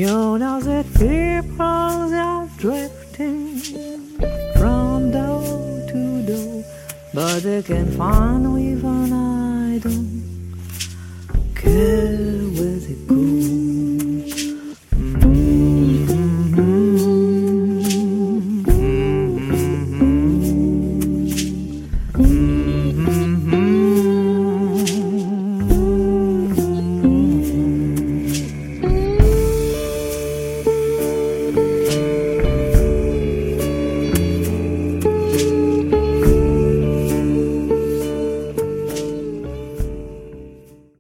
You know that people are drifting from door to door, but they can find even I don't care where they go.